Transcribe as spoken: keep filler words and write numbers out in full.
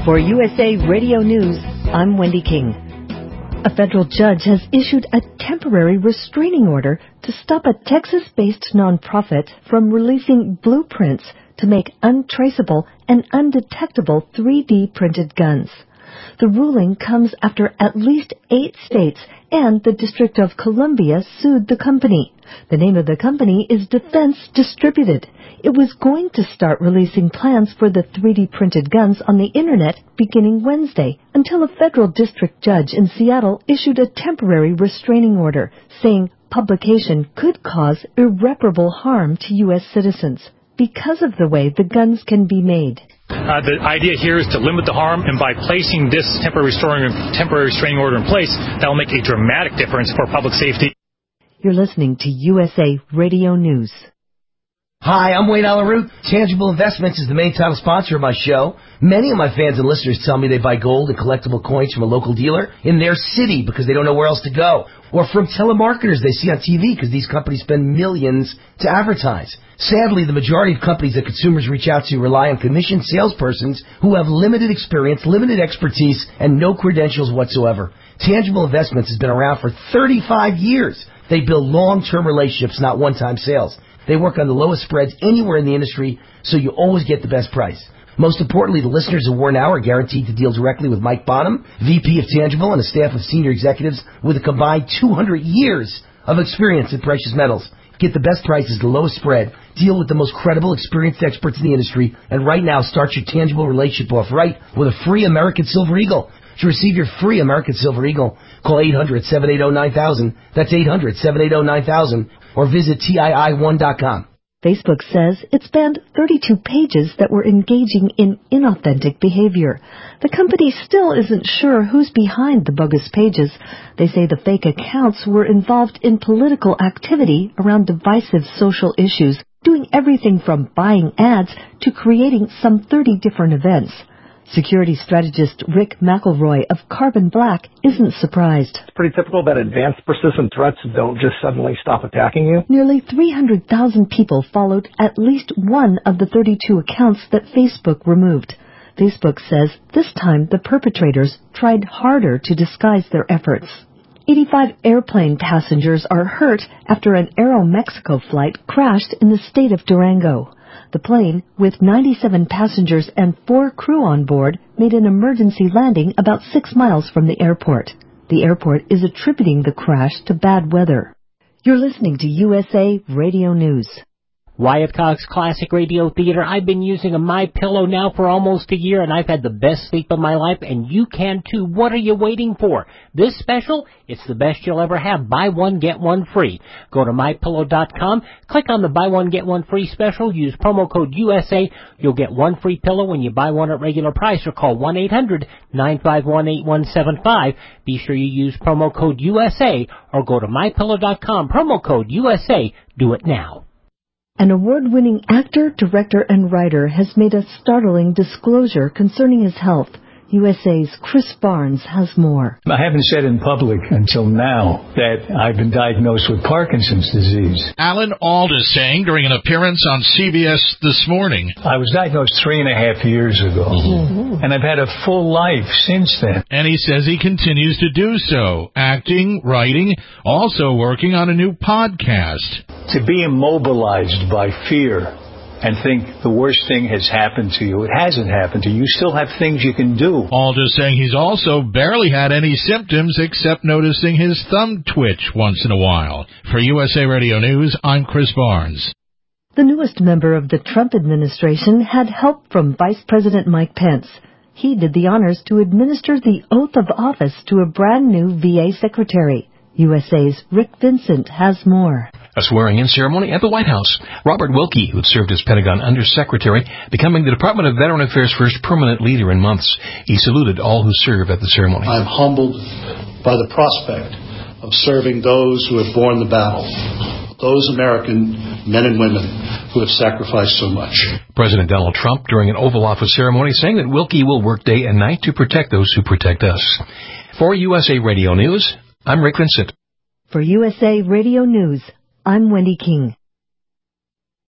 For U S A Radio News, I'm Wendy King. A federal judge has issued a temporary restraining order to stop a Texas-based nonprofit from releasing blueprints to make untraceable and undetectable three D printed guns. The ruling comes after at least eight states and the District of Columbia sued the company. The name of the company is Defense Distributed. It was going to start releasing plans for the three D printed guns on the Internet beginning Wednesday until a federal district judge in Seattle issued a temporary restraining order saying publication could cause irreparable harm to U S citizens because of the way the guns can be made. Uh, the idea here is to limit the harm, and by placing this temporary restraining, temporary restraining order in place, that will make a dramatic difference for public safety. You're listening to U S A Radio News. Hi, I'm Wayne Alaroot. Tangible Investments is the main title sponsor of my show. Many of my fans and listeners tell me they buy gold and collectible coins from a local dealer in their city because they don't know where else to go. Or from telemarketers they see on T V because these companies spend millions to advertise. Sadly, the majority of companies that consumers reach out to rely on commissioned salespersons who have limited experience, limited expertise, and no credentials whatsoever. Tangible Investments has been around for thirty-five years. They build long-term relationships, not one-time sales. They work on the lowest spreads anywhere in the industry, so you always get the best price. Most importantly, the listeners of War Now are guaranteed to deal directly with Mike Bonham, V P of Tangible, and a staff of senior executives with a combined two hundred years of experience in precious metals. Get the best prices, the lowest spread, deal with the most credible, experienced experts in the industry, and right now start your Tangible relationship off right with a free American Silver Eagle. To receive your free American Silver Eagle, call eight hundred, seven eight zero, nine thousand. That's eight hundred, seven eight zero, nine thousand. Or visit T I I one dot com. Facebook says it's banned thirty-two pages that were engaging in inauthentic behavior. The company still isn't sure who's behind the bogus pages. They say the fake accounts were involved in political activity around divisive social issues, doing everything from buying ads to creating some thirty different events. Security strategist Rick McElroy of Carbon Black isn't surprised. It's pretty typical that advanced persistent threats don't just suddenly stop attacking you. Nearly three hundred thousand people followed at least one of the thirty-two accounts that Facebook removed. Facebook says this time the perpetrators tried harder to disguise their efforts. eighty-five airplane passengers are hurt after an Aeromexico flight crashed in the state of Durango. The plane, with ninety-seven passengers and four crew on board, made an emergency landing about six miles from the airport. The airport is attributing the crash to bad weather. You're listening to U S A Radio News. Wyatt Cox Classic Radio Theater. I've been using a MyPillow now for almost a year, and I've had the best sleep of my life, and you can too. What are you waiting for? This special, it's the best you'll ever have. Buy one, get one free. Go to my pillow dot com, click on the buy one, get one free special, use promo code U S A. You'll get one free pillow when you buy one at regular price, or call one eight hundred, nine five one, eight one seven five. Be sure you use promo code U S A, or go to my pillow dot com, promo code U S A. Do it now. An award-winning actor, director, and writer has made a startling disclosure concerning his health. U S A's Chris Barnes has more. I haven't said in public until now that I've been diagnosed with Parkinson's disease. Alan Alda saying during an appearance on C B S This Morning. I was diagnosed three and a half years ago, mm-hmm. and I've had a full life since then. And he says he continues to do so, acting, writing, also working on a new podcast. To be immobilized by fear and think the worst thing has happened to you. It hasn't happened to you. You still have things you can do. Alda saying he's also barely had any symptoms except noticing his thumb twitch once in a while. For U S A Radio News, I'm Chris Barnes. The newest member of the Trump administration had help from Vice President Mike Pence. He did the honors to administer the oath of office to a brand new V A secretary. U S A's Rick Vincent has more. A swearing-in ceremony at the White House. Robert Wilkie, who had served as Pentagon Undersecretary, becoming the Department of Veteran Affairs' first permanent leader in months. He saluted all who served at the ceremony. I'm humbled by the prospect of serving those who have borne the battle, those American men and women who have sacrificed so much. President Donald Trump, during an Oval Office ceremony, saying that Wilkie will work day and night to protect those who protect us. For U S A Radio News, I'm Rick Vincent. For U S A Radio News, I'm Wendy King.